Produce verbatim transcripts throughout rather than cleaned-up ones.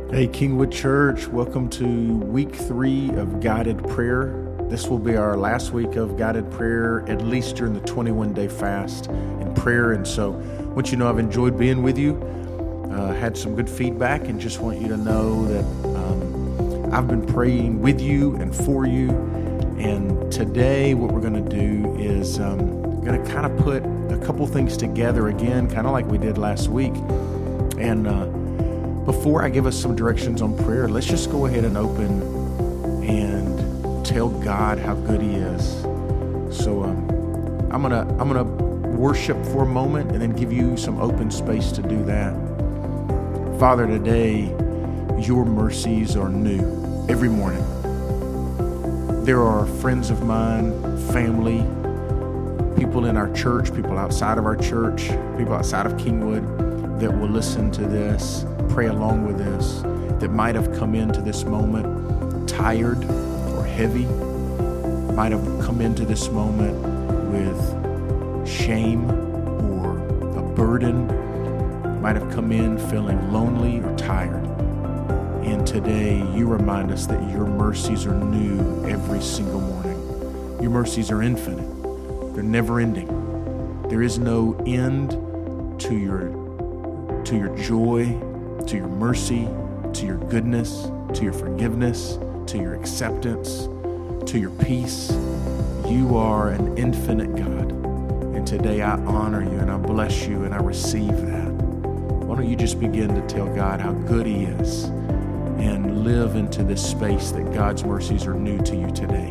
Hey, Kingwood Church, welcome to week three of guided prayer. This will be our last week of guided prayer, at least during the twenty-one day fast and prayer. And so I want you to know I've enjoyed being with you, uh, had some good feedback, and just want you to know that um, I've been praying with you and for you. And today what we're going to do is um, going to kind of put a couple things together again, kind of like we did last week. And uh, Before I give us some directions on prayer, let's just go ahead and open and tell God how good He is. So um, I'm gonna I'm gonna worship for a moment and then give you some open space to do that. Father, today Your mercies are new every morning. There are friends of mine, family, people in our church, people outside of our church, people outside of Kingwood that will listen to this, pray along with this, that might have come into this moment tired or heavy, might have come into this moment with shame or a burden, might have come in feeling lonely or tired. And today you remind us that Your mercies are new every single morning. Your mercies are infinite. They're never ending. There is no end to your to your joy, to your mercy, to your goodness, to your forgiveness, to your acceptance, to your peace. You are an infinite God. And today I honor You and I bless You and I receive that. Why don't you just begin to tell God how good He is and live into this space that God's mercies are new to you today.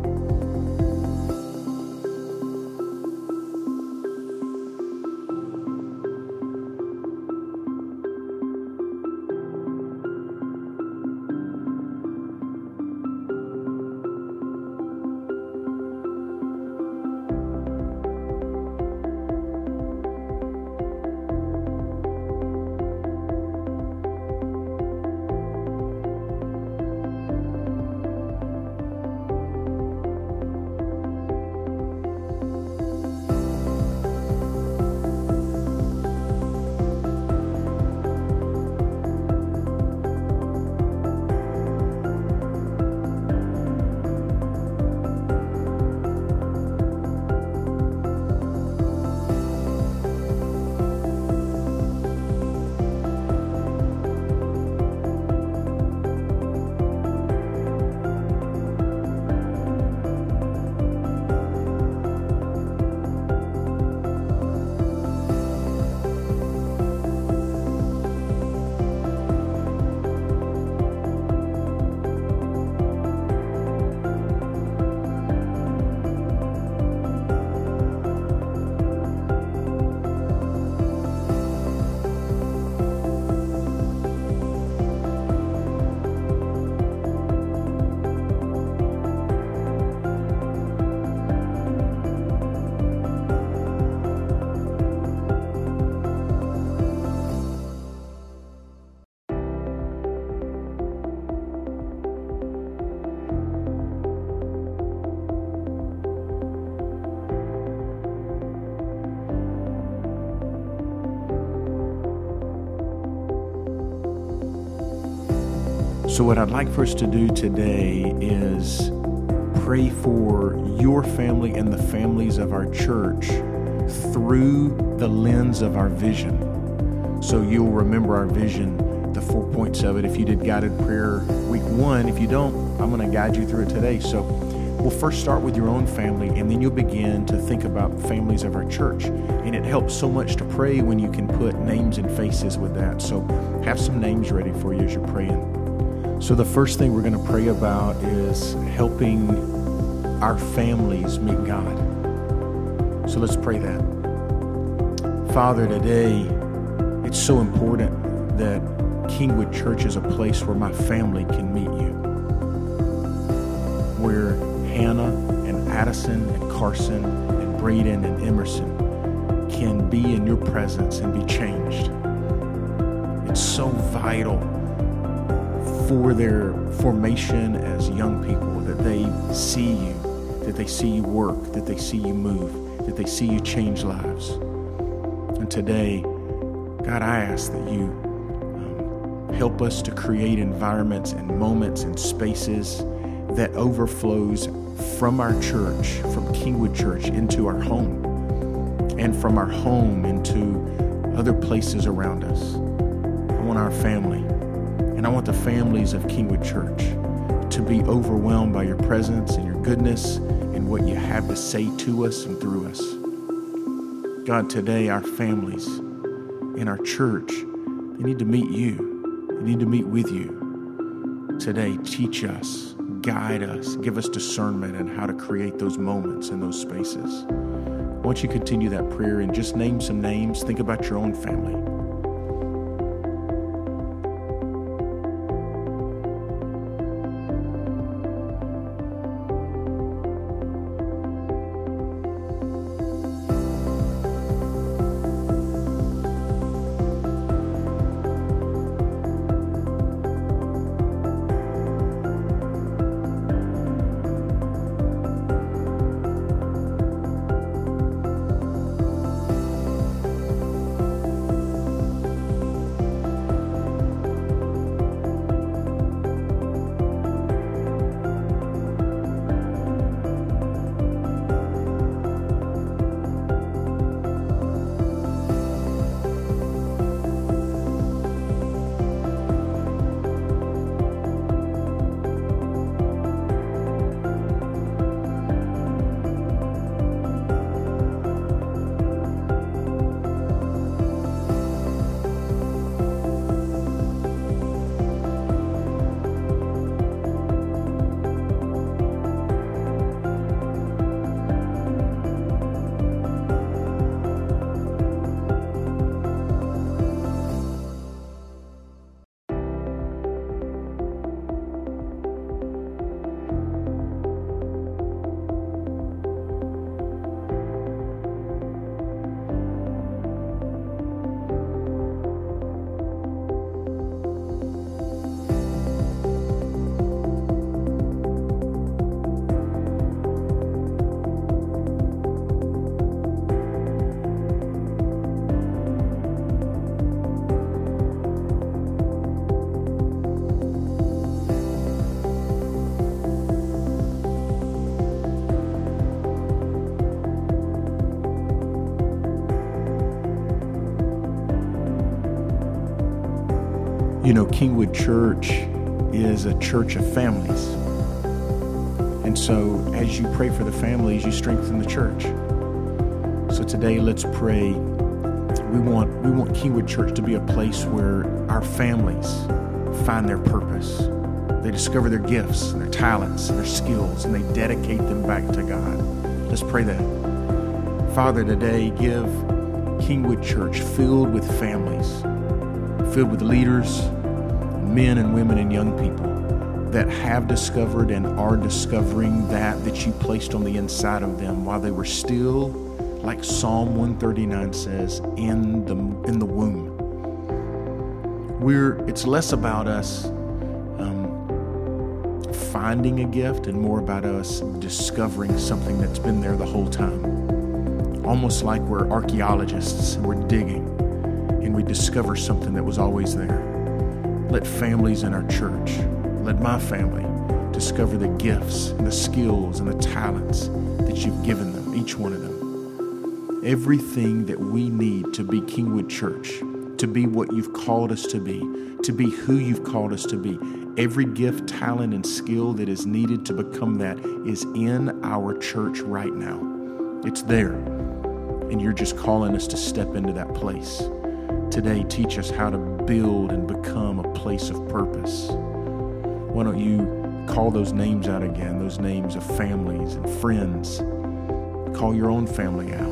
So what I'd like for us to do today is pray for your family and the families of our church through the lens of our vision. So you'll remember our vision, the four points of it, if you did guided prayer week one. If you don't, I'm going to guide you through it today. So we'll first start with your own family, and then you'll begin to think about families of our church. And it helps so much to pray when you can put names and faces with that. So have some names ready for you as you're praying. So the first thing we're going to pray about is helping our families meet God. So let's pray that. Father, today it's so important that Kingwood Church is a place where my family can meet You, where Hannah and Addison and Carson and Braden and Emerson can be in Your presence and be changed. It's so vital for their formation as young people, that they see You, that they see You work, that they see You move, that they see You change lives. And today, God, I ask that You um, Help us to create environments and moments and spaces that overflows from our church, from Kingwood Church, into our home, and from our home into other places around us. I want our family, and I want the families of Kingwood Church to be overwhelmed by your presence and your goodness and what you have to say to us and through us. God, today our families in our church, they need to meet you. They need to meet with you. Today, teach us, guide us, give us discernment in how to create those moments in those spaces. Why don't you continue that prayer and just name some names? Think about your own family. You know, Kingwood Church is a church of families. And so as you pray for the families, you strengthen the church. So today, let's pray. We want we want Kingwood Church to be a place where our families find their purpose. They discover their gifts and their talents and their skills, and they dedicate them back to God. Let's pray that. Father, today, give Kingwood Church filled with families, filled with leaders, men and women and young people that have discovered and are discovering that that you placed on the inside of them while they were still, like Psalm one thirty-nine says, in the in the womb. We're it's less about us um, finding a gift and more about us discovering something that's been there the whole time. Almost like we're archaeologists and we're digging and we discover something that was always there. Let families in our church, let my family discover the gifts and the skills and the talents that you've given them, each one of them. Everything that we need to be Kingwood Church, to be what you've called us to be, to be who you've called us to be. Every gift, talent, and skill that is needed to become that is in our church right now. It's there. And you're just calling us to step into that place. Today, teach us how to build and become a place of purpose. Why don't you call those names out again, those names of families and friends. Call your own family out.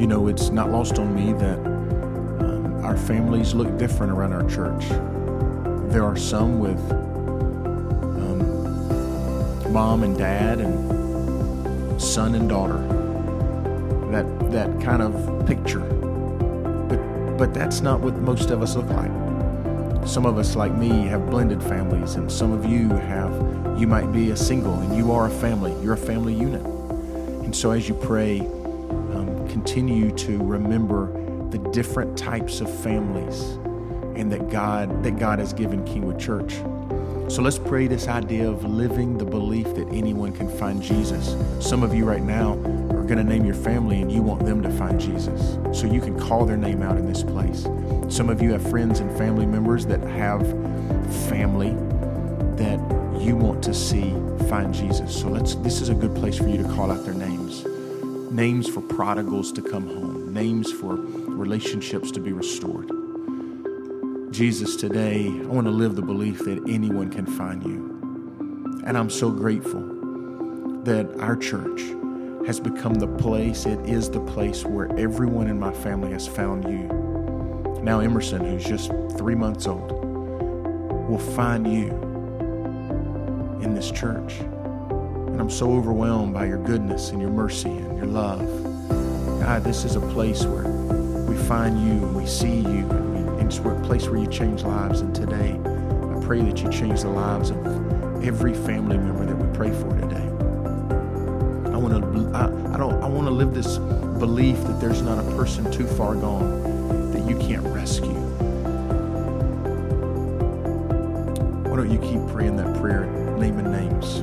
know, it's not lost on me that um, our families look different around our church. There are some with um, mom and dad and son and daughter. That that kind of picture. But but that's not what most of us look like. Some of us, like me, have blended families, and some of you have, you might be a single, and you are a family. You're a family unit. And so as you pray, um, continue to remember the different types of families and that God, that God has given Kingwood Church. So let's pray this idea of living the belief that anyone can find Jesus. Some of you right now are going to name your family and you want them to find Jesus. So you can call their name out in this place. Some of you have friends and family members that have family that you want to see find Jesus. So let's, this is a good place for you to call out their names. Names for prodigals to come home. Names for relationships to be restored. Jesus, today, I want to live the belief that anyone can find you. And I'm so grateful that our church has become the place, it is the place where everyone in my family has found you. Now Emerson, who's just three months old, will find you in this church. And I'm so overwhelmed by your goodness and your mercy and your love. God, this is a place where we find you and we see you, and, we, and it's a place where you change lives. And today, I pray that you change the lives of every family member that we pray for today. I want to, I, I don't, I want to live this belief that there's not a person too far gone that you can't rescue. Why don't you keep praying that prayer, naming names?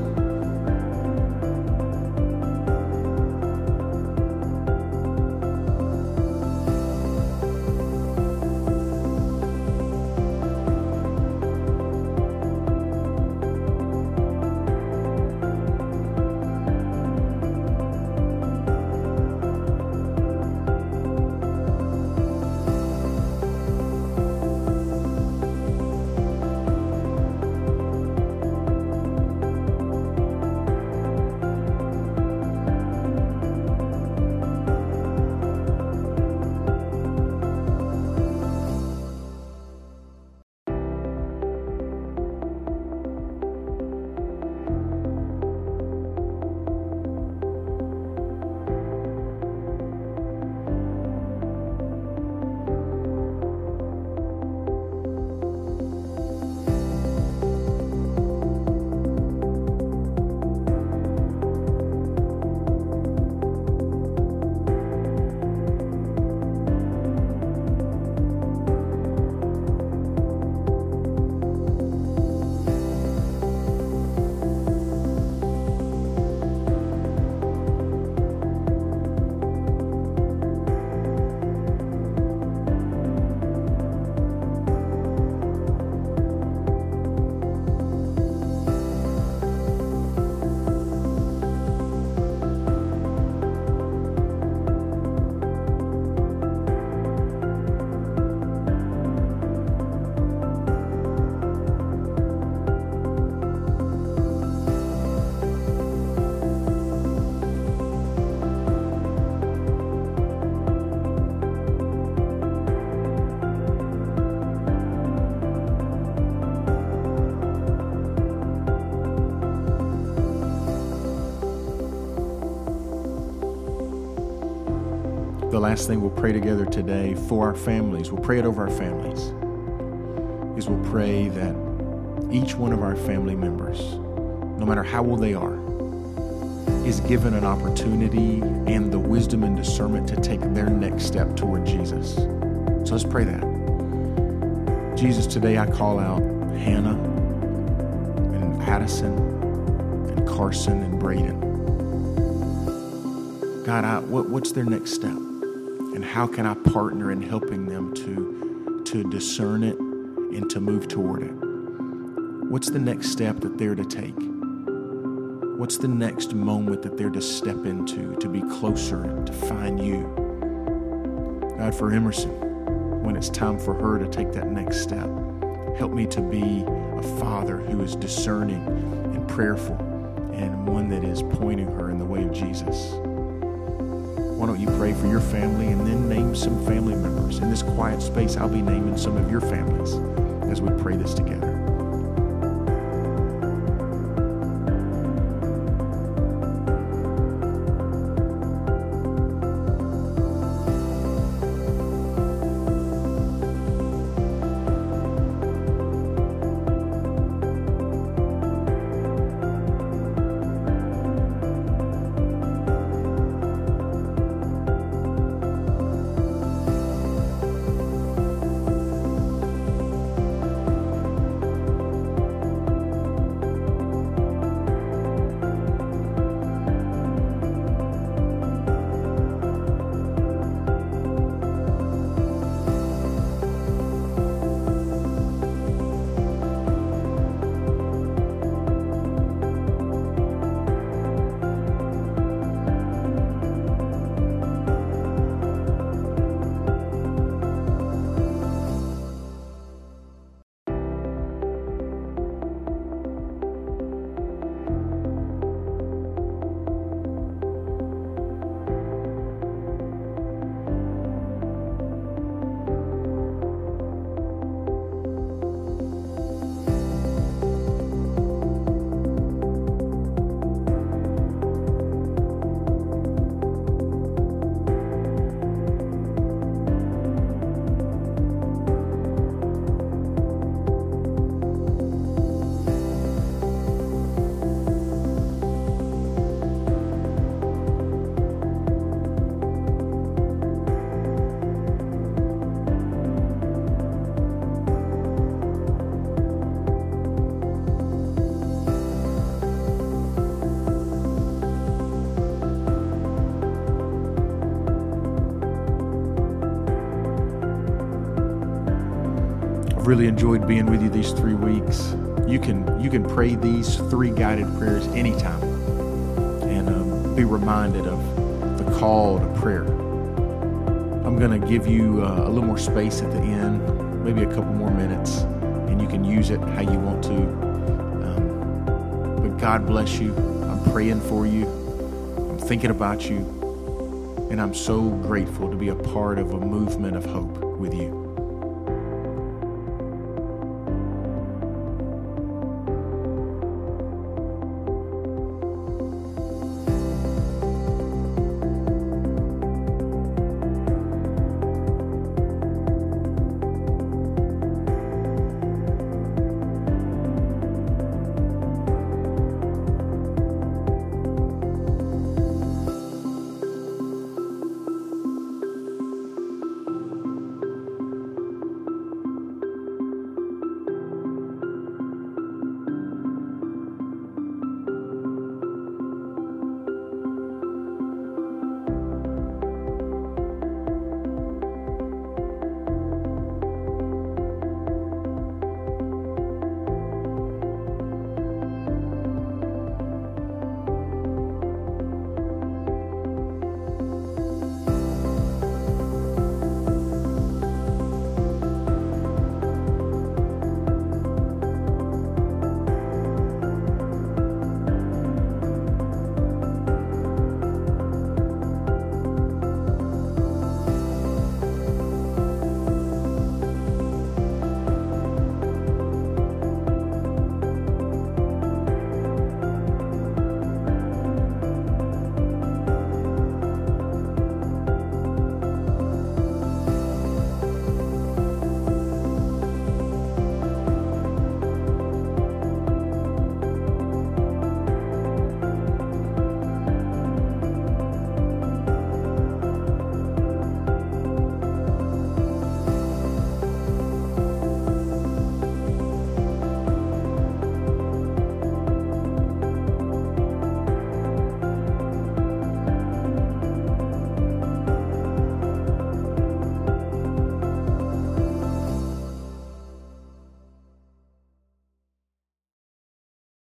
The last thing we'll pray together today for our families, we'll pray it over our families, is we'll pray that each one of our family members, no matter how old they are, is given an opportunity and the wisdom and discernment to take their next step toward Jesus. So let's pray that. Jesus, today I call out Hannah and Addison and Carson and Braden. God, I, what, what's their next step? And how can I partner in helping them to, to discern it and to move toward it? What's the next step that they're to take? What's the next moment that they're to step into to be closer, to find you? God, for Emerson, when it's time for her to take that next step, help me to be a father who is discerning and prayerful and one that is pointing her in the way of Jesus. why don't you pray for your family and then name some family members? In this quiet space, I'll be naming some of your families as we pray this together. Really enjoyed being with you these three weeks. You can you can pray these three guided prayers anytime, and um, be reminded of the call to prayer. I'm going to give you uh, a little more space at the end, maybe a couple more minutes, and you can use it how you want to. Um, but God bless you. I'm praying for you. I'm thinking about you, and I'm so grateful to be a part of a movement of hope with you.